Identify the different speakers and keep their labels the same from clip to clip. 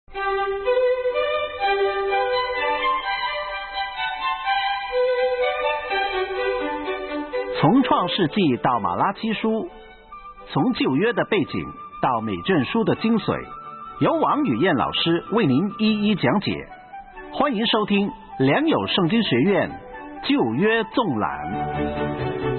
Speaker 1: 从创世纪到马拉基书，从旧约的背景到美证书的精髓，由王宇燕老师为您一一讲解。欢迎收听良友圣经学院旧约纵览。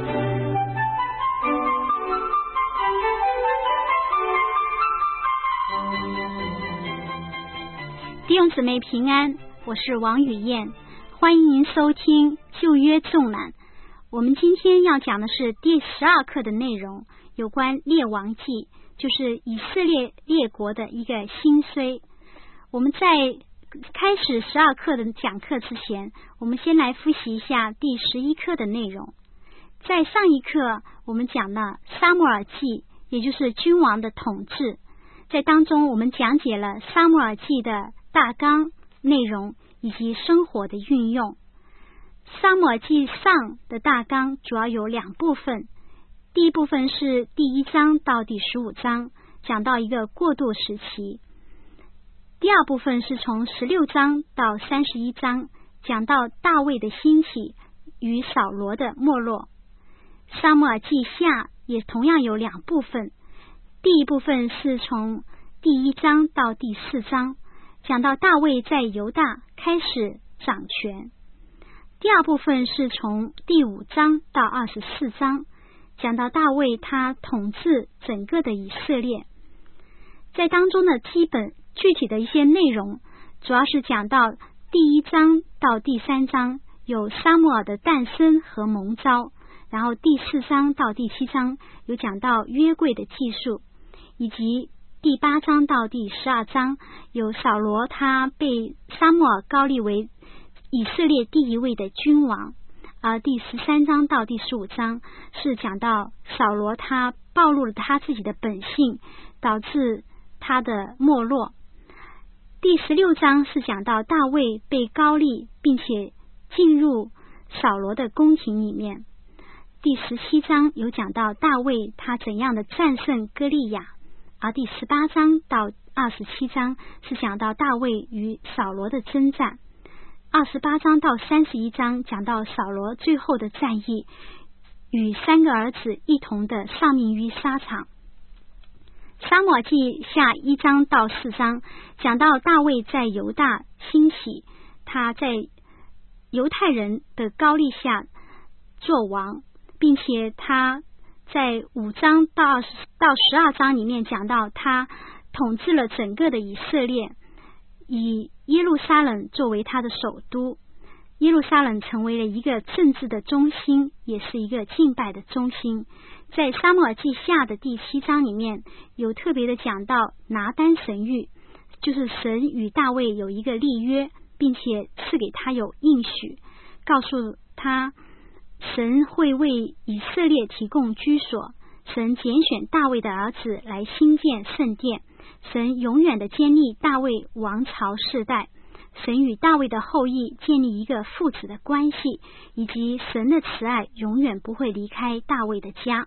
Speaker 2: 弟兄姊妹平安，我是王宇燕，欢迎您收听旧约纵览。我们今天要讲的是第12课的内容，有关列王记，就是以色列列国的一个兴衰。我们在开始12课的讲课之前，我们先来复习一下第11课的内容。在上一课我们讲了撒母耳记，也就是君王的统治，在当中我们讲解了撒母耳记的大纲内容以及生活的运用。撒母耳记上的大纲主要有2部分，第一部分是第1章到第15章，讲到一个过渡时期；第二部分是从16章到31章，讲到大卫的兴起与扫罗的没落。撒母耳记下也同样有2部分，第一部分是从第1章到第4章，讲到大卫在犹大开始掌权；第二部分是从第5章到24章，讲到大卫他统治整个的以色列。在当中的具体的一些内容，主要是讲到第1章到第3章有撒母耳的诞生和蒙召，然后第4章到第7章有讲到约柜的记述，以及第8章到第12章有扫罗他被撒母耳膏立为以色列第1位的君王，而第13章到第15章是讲到扫罗他暴露了他自己的本性，导致他的没落。第16章是讲到大卫被膏立并且进入扫罗的宫廷里面。第17章有讲到大卫他怎样的战胜歌利亚，而第18章到27章是讲到大卫与扫罗的征战。28章到31章讲到扫罗最后的战役，与3个儿子一同的丧命于沙场。撒母耳记下1章到4章讲到大卫在犹大兴起，他在犹太人的膏立下做王，并且他在5章到12章里面讲到他统治了整个的以色列，以耶路撒冷作为他的首都。耶路撒冷成为了一个政治的中心，也是一个敬拜的中心。在撒母耳记下的第7章里面有特别的讲到拿单神谕，就是神与大卫有一个立约，并且赐给他有应许，告诉他神会为以色列提供居所，神拣选大卫的儿子来兴建圣殿，神永远的建立大卫王朝世代，神与大卫的后裔建立一个父子的关系，以及神的慈爱永远不会离开大卫的家。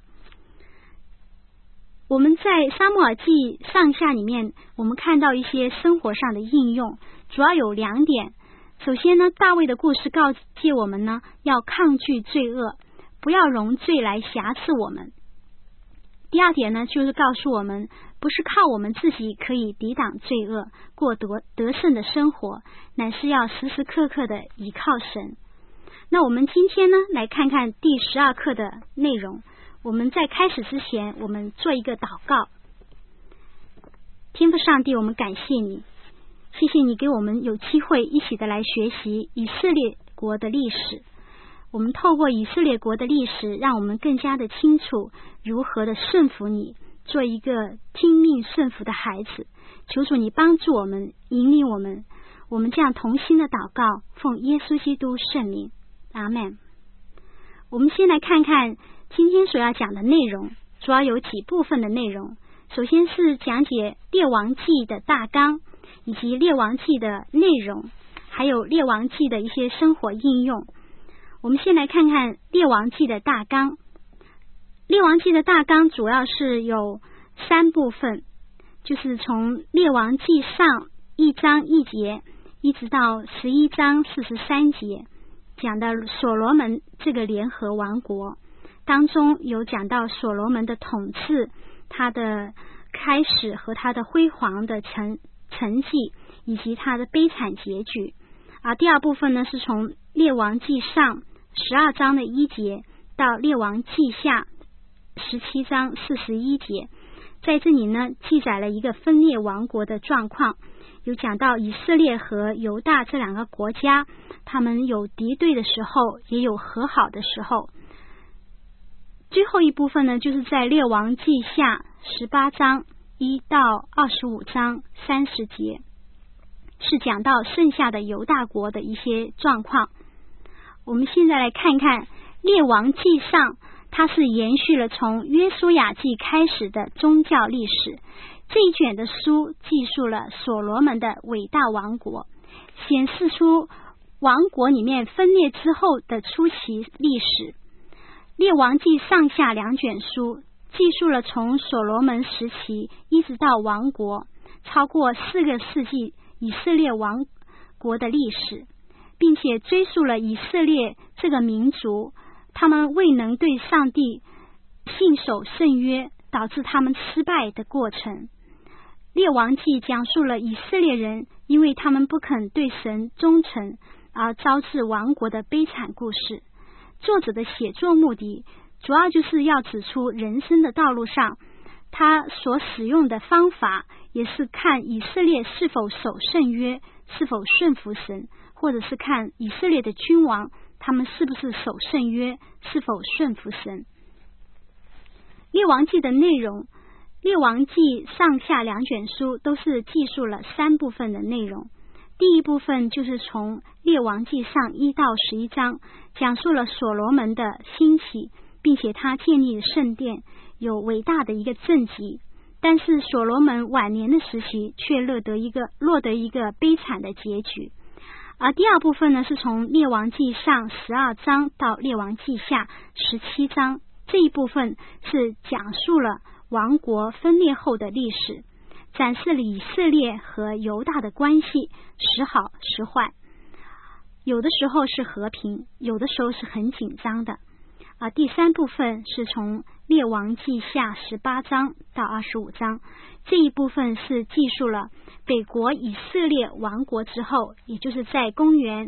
Speaker 2: 我们在撒母耳记上下里面，我们看到一些生活上的应用，主要有2点。首先呢，大卫的故事告诫我们呢，要抗拒罪恶，不要容罪来辖制我们。第二点呢，就是告诉我们，不是靠我们自己可以抵挡罪恶，过得胜的生活，乃是要时时刻刻的依靠神。那我们今天呢，来看看第12课的内容。我们在开始之前，我们做一个祷告。天父上帝，我们感谢你，谢谢你给我们有机会一起的来学习以色列国的历史。我们透过以色列国的历史，让我们更加的清楚如何的顺服你，做一个听命顺服的孩子。求主你帮助我们，引领我们。我们这样同心的祷告，奉耶稣基督圣名，阿们。我们先来看看今天所要讲的内容，主要有几部分的内容。首先是讲解列王记的大纲，以及列王记的内容，还有列王记的一些生活应用。我们先来看看列王记的大纲。列王记的大纲主要是有3部分，就是从列王记上 1章1节一直到11章43节，讲到所罗门这个联合王国，当中有讲到所罗门的统治，他的开始和他的辉煌的成绩，以及他的悲惨结局。而第二部分呢，是从列王记上12章的1节到列王记下17章41节，在这里呢记载了一个分裂王国的状况，有讲到以色列和犹大这两个国家，他们有敌对的时候，也有和好的时候。最后一部分呢，就是在列王记下18章1到25章30节，是讲到剩下的犹大国的一些状况。我们现在来看看列王记上，它是延续了从约书亚记开始的宗教历史。这一卷的书记述了所罗门的伟大王国，显示出王国里面分裂之后的初期历史。列王记上下两卷书记述了从所罗门时期一直到亡国超过4个世纪以色列王国的历史，并且追溯了以色列这个民族他们未能对上帝信守圣约，导致他们失败的过程。列王记讲述了以色列人因为他们不肯对神忠诚而招致亡国的悲惨故事。作者的写作目的主要就是要指出人生的道路上他所使用的方法，也是看以色列是否守圣约，是否顺服神，或者是看以色列的君王他们是不是守圣约，是否顺服神。列王记的内容，列王记上下两卷书都是记述了3部分的内容。第一部分就是从列王记上1到11章，讲述了所罗门的兴起，并且他建立圣殿，有伟大的一个政绩。但是所罗门晚年的时期却落得一个悲惨的结局。而第二部分呢，是从列王记上12章到列王记下17章，这一部分是讲述了王国分裂后的历史，展示了以色列和犹大的关系时好时坏，有的时候是和平，有的时候是很紧张的。而第3部分是从列王记下18章到25章，这一部分是记述了北国以色列亡国之后，也就是在公元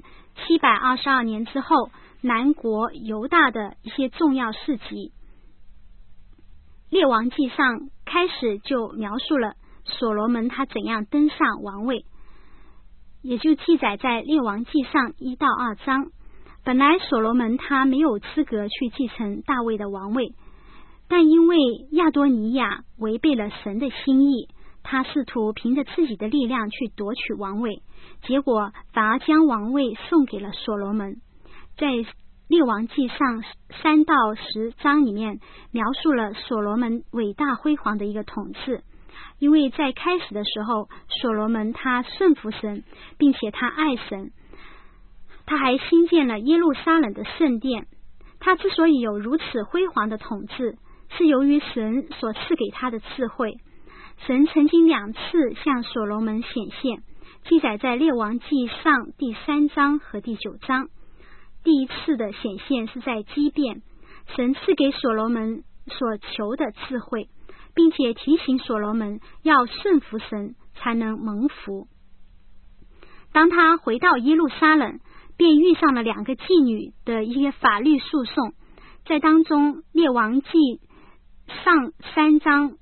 Speaker 2: 722年之后，南国犹大的一些重要事迹。列王记上开始就描述了所罗门他怎样登上王位，也就记载在列王记上1到2章。本来所罗门他没有资格去继承大卫的王位，但因为亚多尼亚违背了神的心意，他试图凭着自己的力量去夺取王位，结果反而将王位送给了所罗门。在列王记上3到10章里面描述了所罗门伟大辉煌的一个统治。因为在开始的时候，所罗门他顺服神，并且他爱神，他还兴建了耶路撒冷的圣殿。他之所以有如此辉煌的统治，是由于神所赐给他的智慧。神曾经2次向所罗门显现，记载在列王记上第3章和第9章。第一次的显现是在基遍，神赐给所罗门所求的智慧，并且提醒所罗门要顺服神才能蒙福。当他回到耶路撒冷，便遇上了2个妓女的一些法律诉讼。在当中，列王记上3章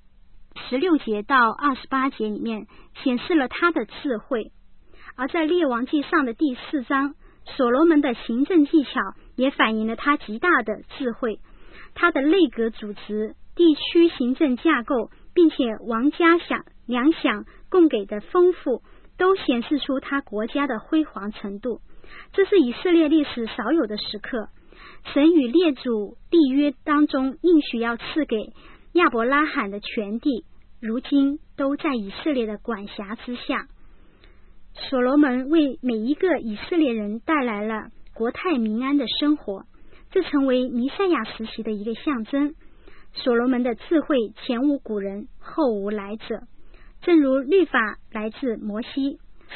Speaker 2: 16节到28节里面显示了他的智慧。而在列王记上的第4章，所罗门的行政技巧也反映了他极大的智慧。他的内阁组织、地区行政架构，并且王家粮饷供给的丰富，都显示出他国家的辉煌程度。这是以色列历史少有的时刻。神与列祖立约当中应许要赐给亚伯拉罕的全地，如今都在以色列的管辖之下。所罗门为每一个以色列人带来了国泰民安的生活，这成为弥赛亚时期的一个象征。所罗门的智慧前无古人后无来者，正如律法来自摩西，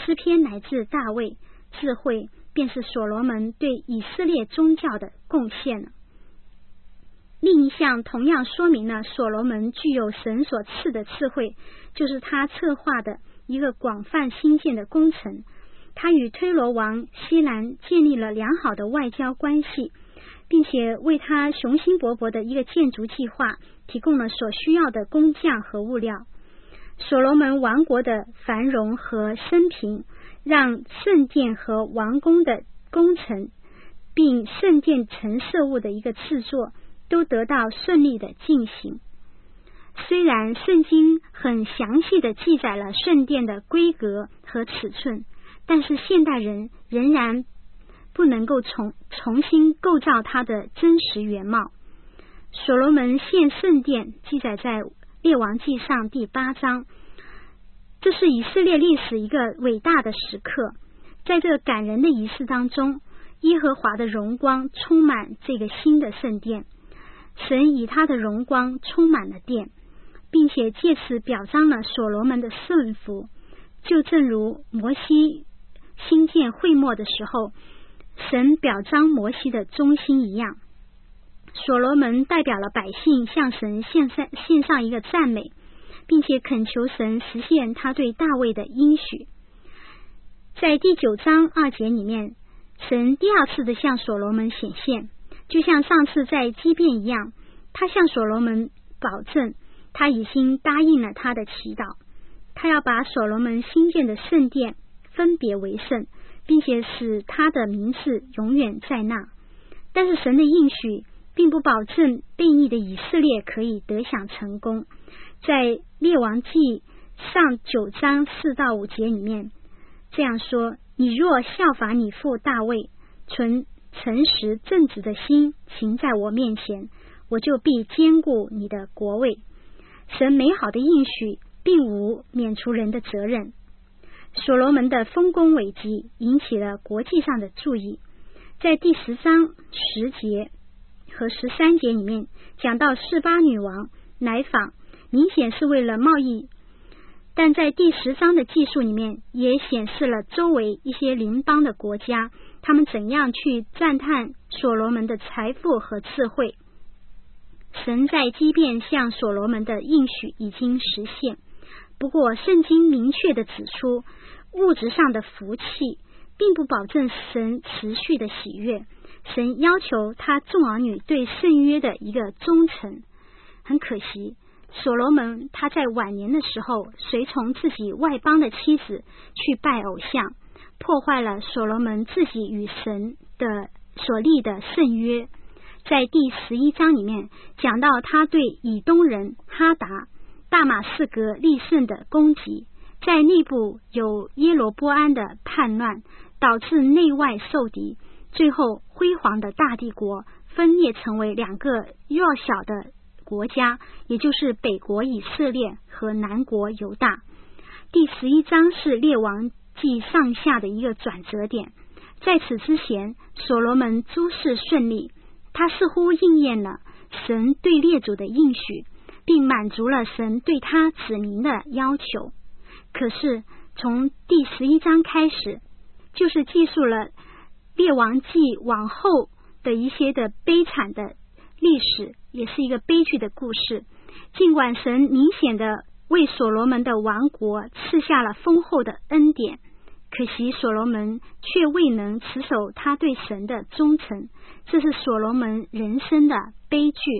Speaker 2: 诗篇乃至大卫，智慧便是所罗门对以色列宗教的贡献了。另一项同样说明了所罗门具有神所赐的智慧，就是他策划的一个广泛兴建的工程。他与推罗王西兰建立了良好的外交关系，并且为他雄心勃勃的一个建筑计划提供了所需要的工匠和物料。所罗门王国的繁荣和升平，让圣殿和王宫的工程，并圣殿陈设物的一个制作都得到顺利的进行。虽然圣经很详细的记载了圣殿的规格和尺寸，但是现代人仍然不能够重新构造它的真实原貌。所罗门献圣殿记载在列王纪上第8章，这是以色列历史一个伟大的时刻。在这个感人的仪式当中，耶和华的荣光充满这个新的圣殿，神以他的荣光充满了殿，并且借此表彰了所罗门的顺服，就正如摩西兴建会幕的时候，神表彰摩西的忠心一样。所罗门代表了百姓向神献上一个赞美，并且恳求神实现他对大卫的应许。在第9章2节里面，神第二次的向所罗门显现，就像上次在基遍一样，他向所罗门保证他已经答应了他的祈祷，他要把所罗门新建的圣殿分别为圣，并且使他的名字永远在那。但是神的应许并不保证悖逆的以色列可以得享成功。在列王纪上9章4到5节里面这样说：你若效法你父大卫，存诚实正直的心行在我面前，我就必坚固你的国位。神美好的应许并无免除人的责任。所罗门的丰功伟绩引起了国际上的注意。在第10章10节和13节里面讲到示巴女王来访，明显是为了贸易，但在第10章的记述里面也显示了周围一些邻邦的国家，他们怎样去赞叹所罗门的财富和智慧。神在基遍向所罗门的应许已经实现，不过圣经明确地指出，物质上的福气并不保证神持续的喜悦。神要求他众儿女对圣约的一个忠诚。很可惜，所罗门他在晚年的时候随从自己外邦的妻子去拜偶像，破坏了所罗门自己与神的所立的圣约。在第11章里面讲到他对以东人哈达、大马士革利胜的攻击，在内部有耶罗波安的叛乱，导致内外受敌，最后辉煌的大帝国分裂成为2个弱小的国家，也就是北国以色列和南国犹大。第11章是列王纪上下的一个转折点。在此之前，所罗门诸事顺利，他似乎应验了神对列祖的应许，并满足了神对他子民的要求。可是从第11章开始，就是记述了列王纪往后的一些的悲惨的历史，也是一个悲剧的故事。尽管神明显的为所罗门的王国赐下了丰厚的恩典，可惜所罗门却未能持守他对神的忠诚，这是所罗门人生的悲剧。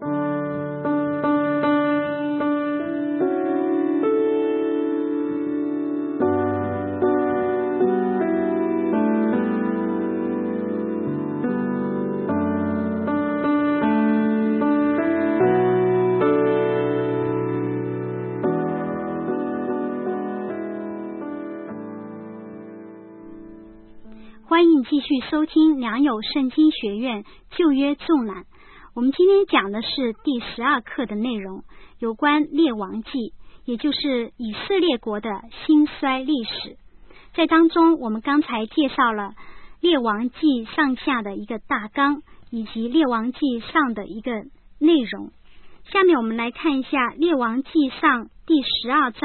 Speaker 2: 欢迎继续收听良友圣经学院旧约纵览。我们今天讲的是第12课的内容，有关列王纪，也就是以色列国的兴衰历史。在当中，我们刚才介绍了列王纪上下的一个大纲，以及列王纪上的一个内容。下面我们来看一下列王纪上第12章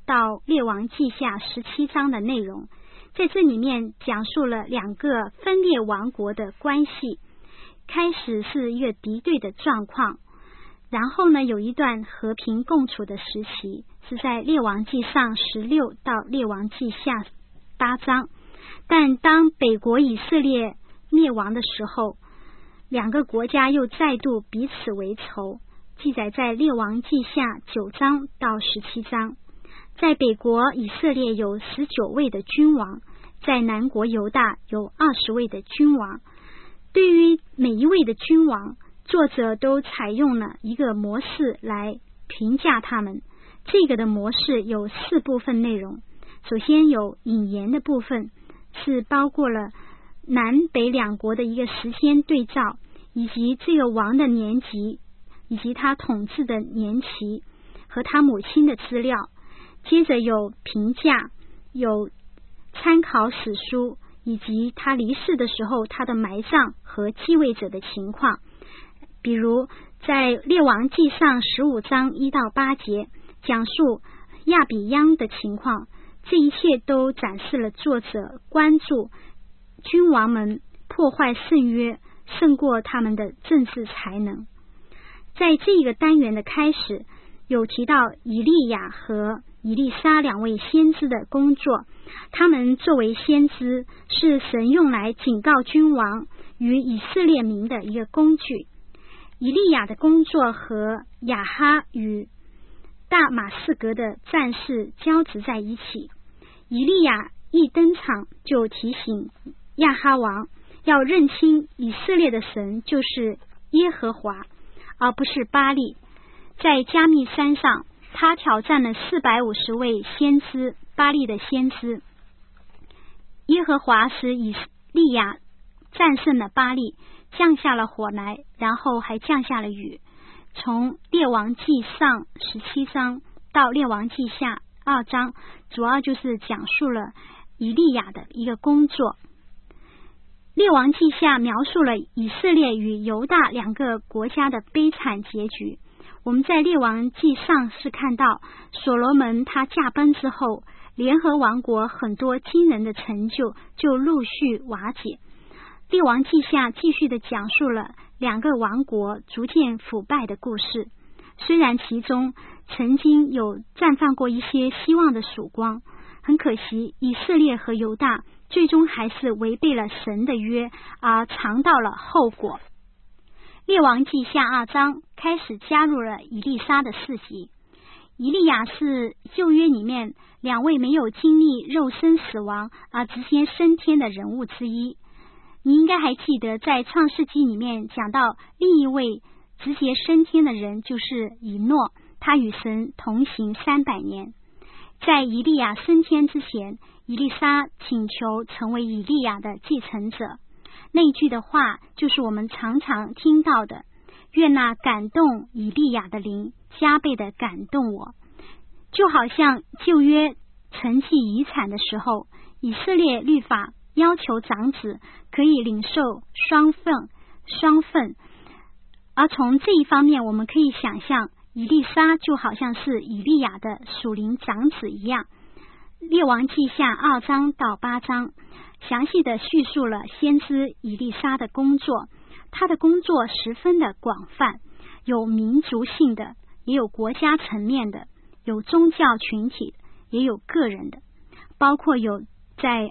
Speaker 2: 到列王记下17章的内容。在这里面讲述了2个分裂王国的关系，开始是一个敌对的状况，然后呢有一段和平共处的时期，是在列王记上16到列王记下8章。但当北国以色列灭亡的时候，2个国家又再度彼此为仇，记载在列王记下9章到17章。在北国以色列有19位的君王，在南国犹大有20位的君王。对于每一位的君王，作者都采用了一个模式来评价他们。这个的模式有4部分内容。首先有引言的部分，是包括了南北2国的一个时间对照，以及这个王的年纪，以及他统治的年期和他母亲的资料。接着有评价，有参考史书，以及他离世的时候他的埋葬和继位者的情况。比如在列王记上15章1到8节讲述亚比央的情况，这一切都展示了作者关注君王们破坏圣约胜过他们的政治才能。在这个单元的开始有提到以利亚和以利沙2位先知的工作，他们作为先知是神用来警告君王与以色列民的一个工具。以利亚的工作和亚哈与大马士革的战事交织在一起。以利亚一登场就提醒亚哈王要认清以色列的神就是耶和华，而不是巴利。在加密山上，他挑战了450位先知，巴利的先知。耶和华使以利亚战胜了巴利，降下了火来，然后还降下了雨。从列王记上17章到列王记下2章，主要就是讲述了以利亚的一个工作。列王记下描述了以色列与犹大2个国家的悲惨结局。我们在列王记上是看到所罗门他驾崩之后，联合王国很多惊人的成就就陆续瓦解。列王记下继续的讲述了2个王国逐渐腐败的故事。虽然其中曾经有绽放过一些希望的曙光，很可惜以色列和犹大最终还是违背了神的约，而尝到了后果。列王记下2章开始加入了以利沙的事迹。以利亚是旧约里面2位没有经历肉身死亡而直接升天的人物之一。你应该还记得在创世纪里面讲到另一位直接升天的人就是以诺，他与神同行300年。在以利亚升天之前，以利沙请求成为以利亚的继承者。那一句的话就是我们常常听到的，愿那感动以利亚的灵加倍的感动我。就好像旧约承继遗产的时候，以色列律法要求长子可以领受双份，而从这一方面我们可以想象以利沙就好像是以利亚的属灵长子一样。列王记下2章到8章详细的叙述了先知以利沙的工作。他的工作十分的广泛，有民族性的，也有国家层面的，有宗教群体，也有个人的，包括有在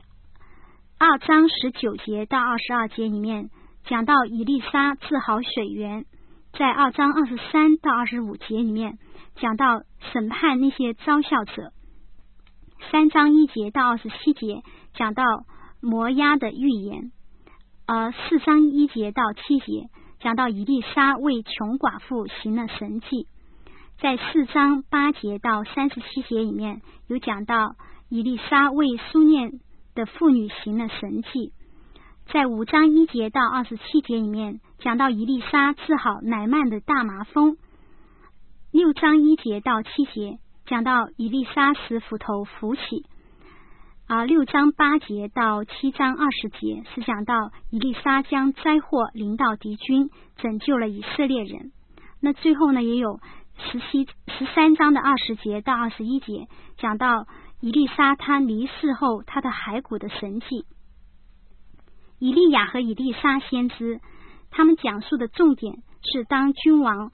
Speaker 2: 2章19节到22节里面讲到以利沙治好水源，在2章23到25节里面讲到审判那些嘲笑者，3章1节到27节讲到摩押的预言，4章1节到7节讲到以利沙为穷寡妇行了神迹，在4章8节到37节里面有讲到以利沙为苏念的妇女行了神迹，在5章1节到27节里面讲到以利沙治好乃曼的大麻风，6章1节到7节讲到以利沙使斧头浮起，6章8节到7章20节是讲到以利沙将灾祸临到敌军，拯救了以色列人。那最后呢，也有 13章的20节到21节，讲到以利沙他离世后他的骸骨的神迹。以利亚和以利沙先知，他们讲述的重点是当君王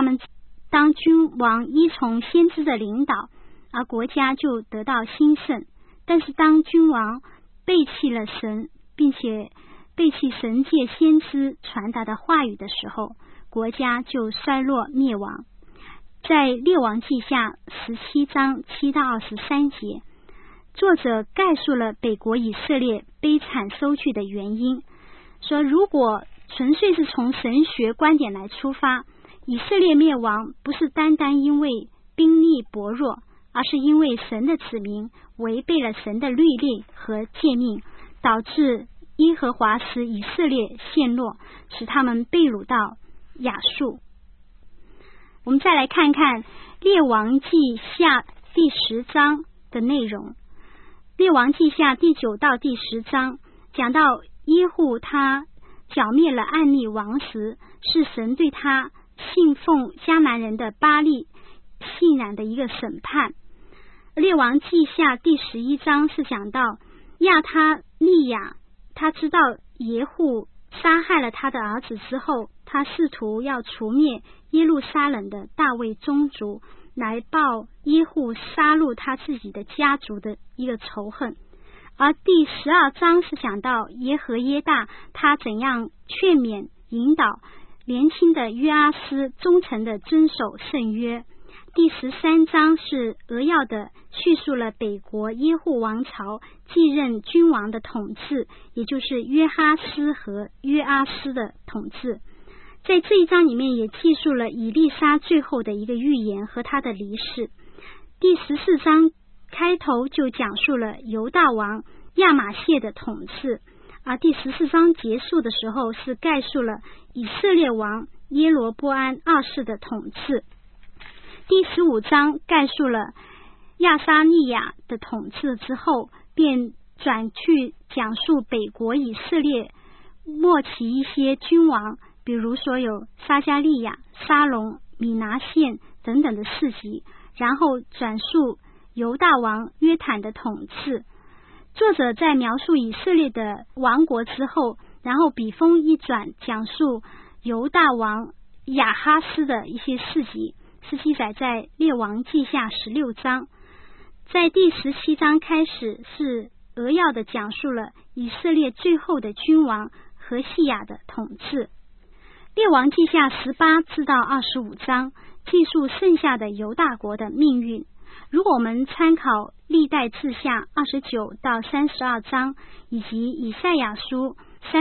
Speaker 2: 依从先知的领导，而国家就得到兴盛。但是当君王背弃了神，并且背弃神借先知传达的话语的时候，国家就衰落灭亡。在列王记下17章7到23节，作者概述了北国以色列悲惨收据的原因，说如果纯粹是从神学观点来出发，以色列灭亡不是单单因为兵力薄弱，而是因为神的子民违背了神的律例和诫命，导致耶和华使以色列陷落，使他们被掳到亚述。我们再来看看列王记下第10章的内容。列王记下第9到第10章讲到耶户他剿灭了暗利王时，是神对他信奉迦南人的巴力信仰的一个审判。列王记下第11章是讲到亚他利亚，他知道耶户杀害了他的儿子之后，他试图要除灭耶路撒冷的大卫宗族，来报耶户杀戮他自己的家族的一个仇恨。而第12章是讲到耶和耶大他怎样劝勉引导年轻的约阿斯忠诚的遵守圣约。第13章是扼要的叙述了北国耶户王朝继任君王的统治，也就是约哈斯和约阿斯的统治。在这一章里面也记述了以利沙最后的一个预言和他的离世。第14章开头就讲述了犹大王亚玛谢的统治，而第14章结束的时候是概述了以色列王耶罗波安2世的统治。第15章概述了亚撒利亚的统治之后，便转去讲述北国以色列末期一些君王，比如说有撒迦利亚、沙龙、米拿现等等的事迹，然后转述犹大王约坦的统治。作者在描述以色列的王国之后，然后笔锋一转，讲述犹大王亚哈斯的一些事迹，是记载在列王记下16章。在第17章开始是扼要的讲述了以色列最后的君王何西亚的统治。列王记下18至到25章记述剩下的犹大国的命运。如果我们参考历代志下29到32章以及以赛亚书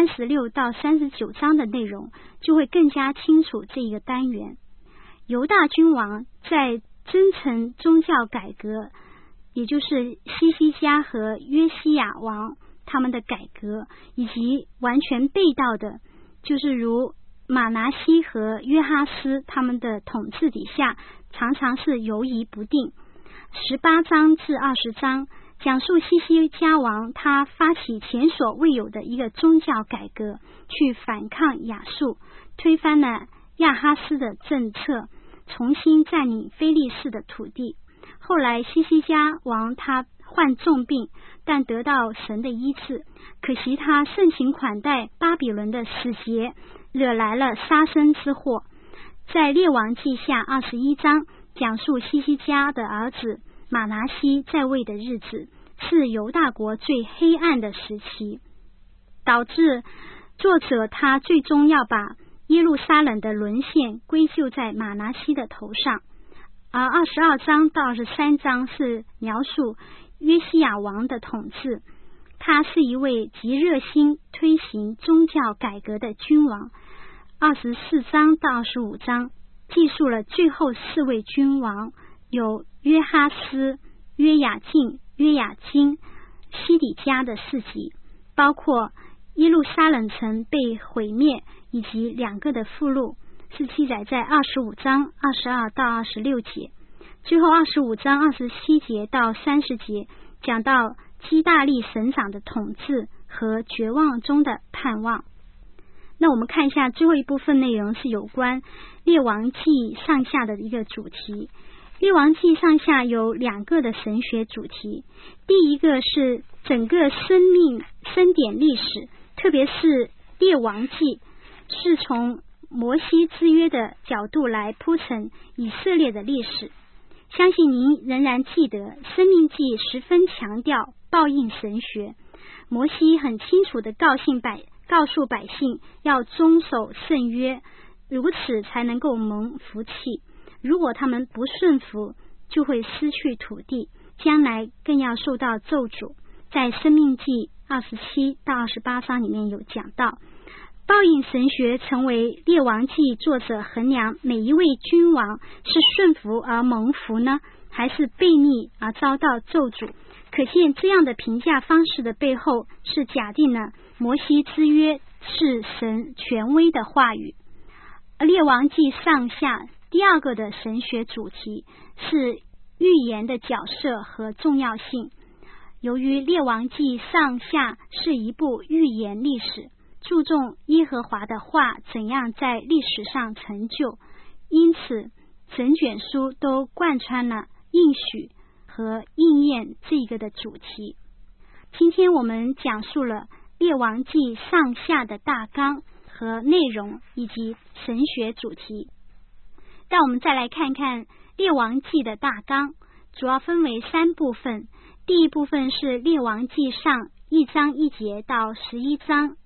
Speaker 2: 36到39章的内容，就会更加清楚这一个单元。犹大君王在真诚宗教改革，也就是西西家和约西亚王他们的改革，以及完全背道的就是如马拿西和约哈斯他们的统治底下，常常是犹疑不定。18章至20章讲述西西家王他发起前所未有的一个宗教改革，去反抗亚述，推翻了亚哈斯的政策，重新占领非利士的土地。后来西西家王他患重病，但得到神的医治，可惜他盛情款待巴比伦的使节，惹来了杀身之祸。在列王记下21章讲述西西家的儿子马拿西在位的日子，是犹大国最黑暗的时期，导致作者他最终要把耶路撒冷的沦陷归咎在马拿西的头上。而22章到23章是描述约西亚王的统治，他是一位极热心推行宗教改革的君王。24章到25章记述了最后4位君王，有约哈斯、约雅敬、约雅金、西底家的事迹，包括耶路撒冷城被毁灭以及2个的俘虏，是记载在25章22到26节。最后25章27节到30节讲到基大利省长的统治和绝望中的盼望。 那我们看一下最后一部分内容是有关列王纪上下的一个主题。列王纪上下有2个的神学主题，第一个是整个生典历史，特别是列王纪是从摩西之约的角度来铺陈以色列的历史。相信您仍然记得申命记十分强调报应神学，摩西很清楚地告诉百姓要遵守圣约，如此才能够蒙福气。如果他们不顺服，就会失去土地，将来更要受到咒诅。在申命记27到28章里面有讲到，报应神学成为列王纪作者衡量每一位君王是顺服而蒙福呢，还是悖逆而遭到咒诅。可见这样的评价方式的背后是假定了摩西之约是神权威的话语。列王纪上下第2个的神学主题是预言的角色和重要性。由于列王纪上下是一部预言历史，注重耶和华的话怎样在历史上成就，因此整卷书都贯穿了应许和应验这个的主题。今天我们讲述了列王纪上下的大纲和内容以及神学主题。让我们再来看看列王纪的大纲，主要分为3部分。第一部分是列王纪上1章1节到11章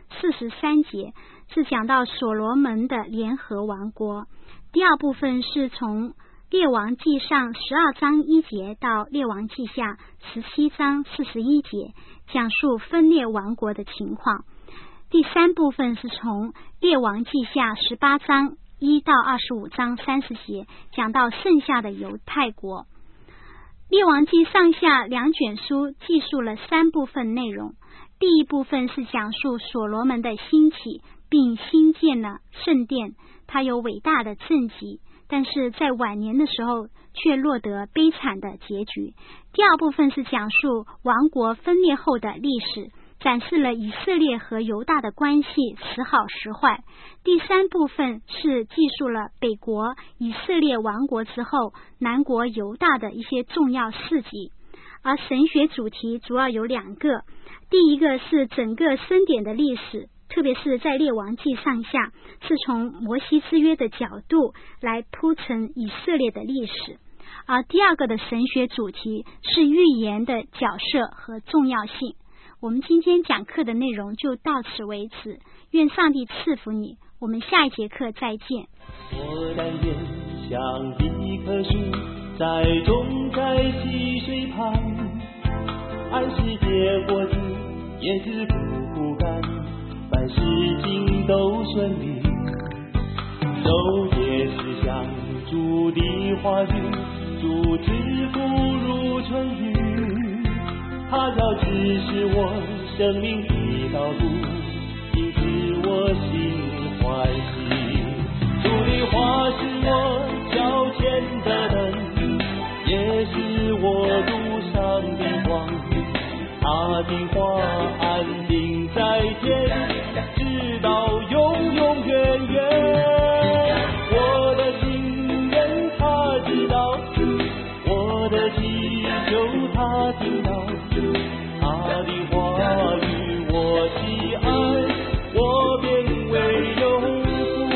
Speaker 2: 43节，是讲到所罗门的联合王国。第2部分是从列王纪上12章1节到列王纪下17章41节，讲述分裂王国的情况。第3部分是从列王纪下18章1到25章30节，讲到剩下的犹太国。列王纪上下2卷书记述了3部分内容。第一部分是讲述所罗门的兴起，并兴建了圣殿，他有伟大的政绩，但是在晚年的时候却落得悲惨的结局。第2部分是讲述王国分裂后的历史，展示了以色列和犹大的关系时好时坏。第3部分是记述了北国以色列亡国之后，南国犹大的一些重要事迹。而神学主题主要有2个，第一个是整个申典的历史，特别是在列王纪上下，是从摩西之约的角度来铺陈以色列的历史。而第2个的神学主题是预言的角色和重要性。我们今天讲课的内容就到此为止，愿上帝赐福你，我们下一节课再见。
Speaker 3: 我但愿像一棵树，栽种在溪水旁，按时结果子，叶子不枯干，凡事情都顺利。昼夜思想主的话语，主赐福如春雨，他要指示我生命的道路，因此我心欢喜。主的话是我脚前的灯，也是我路上的光，他的话安定在天，直到永永远远。我的心愿他知道，我的祈求他听到，他的话语我喜爱，我便为有福。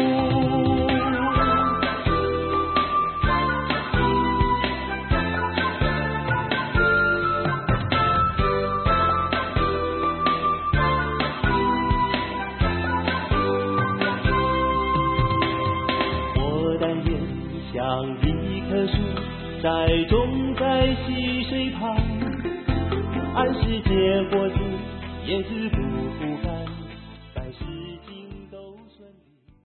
Speaker 3: 我但愿像一棵树，栽种在溪水旁，按时结果子，叶子不枯干，凡事情